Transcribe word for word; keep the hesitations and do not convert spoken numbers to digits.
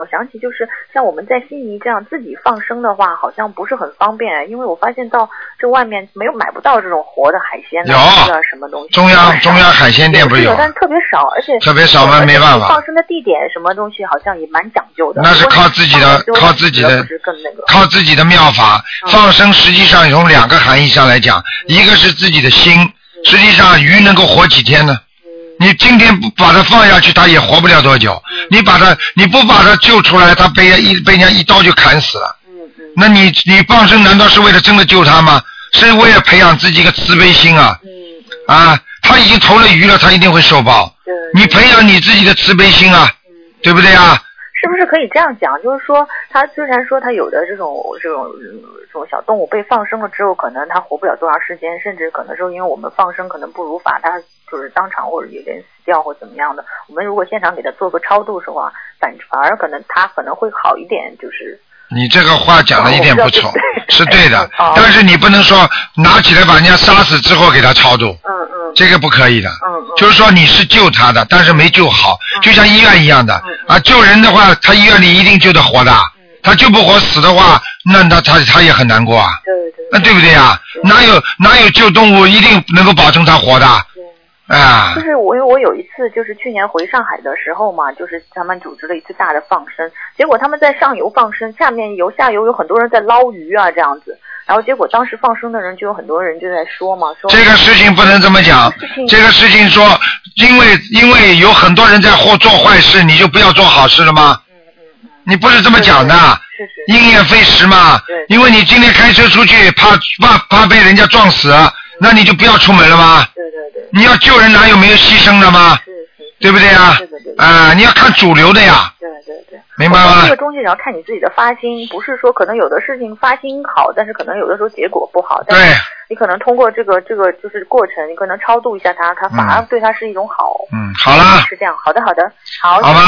我想起就是像我们在悉尼这样自己放生的话，好像不是很方便，因为我发现到这外面没有买不到这种活的海鲜的， 有什么东西。 中央中央海鲜店不是有，但是特别少，而且特别少嘛，没办法。 放生的地点什么东西好像也蛮讲究的。 那是靠自己的，靠自己的，靠自己的妙法。放生实际上从两个含义上来讲，一个是自己的心，实际上鱼能够活几天呢？你今天不把它放下去，它也活不了多久。你把它，你不把它救出来，它被一被人家一刀就砍死了。那你你放生难道是为了真的救它吗？是为了培养自己一个慈悲心啊！啊，他已经投了鱼了，他一定会受报。你培养你自己的慈悲心啊，对不对啊？ 是不是可以这样讲？就是说，它虽然说它有的这种这种这种小动物被放生了之后，可能它活不了多长时间，甚至可能说因为我们放生可能不如法，它就是当场或者有人死掉或怎么样的。我们如果现场给它做个超度的话，反反而可能它可能会好一点，就是。 你这个话讲的一点不错，是对的，但是你不能说拿起来把人家杀死之后给他超度，嗯嗯，这个不可以的，嗯嗯，就是说你是救他的，但是没救好，就像医院一样的，啊，救人的话，他医院里一定救得活的，他救不活死的话，那他他他也很难过啊，对对，那对不对啊？哪有哪有救动物一定能够保证他活的？啊， 就是我，因为我有一次就是去年回上海的时候嘛，就是他们组织了一次大的放生，结果他们在上游放生，下面游下游有很多人在捞鱼啊这样子，然后结果当时放生的人就有很多人就在说嘛，说这个事情不能这么讲，这个事情说，因为因为有很多人在或做坏事，你就不要做好事了吗？嗯嗯嗯，你不是这么讲的，是是，因噎废食嘛，对，因为你今天开车出去，怕怕怕被人家撞死，那你就不要出门了吗？对对对，你要救人哪有没有牺牲的吗？是是，对不对啊？对对对，啊，你要看主流的呀。对对对，明白吗？ 这个东西也要看你自己的发心，不是说可能有的事情发心好，但是可能有的时候结果不好。对，你可能通过这个这个就是过程，你可能超度一下他，他反而对他是一种好。 嗯，好了。 是这样，好的好的，好。 好吧。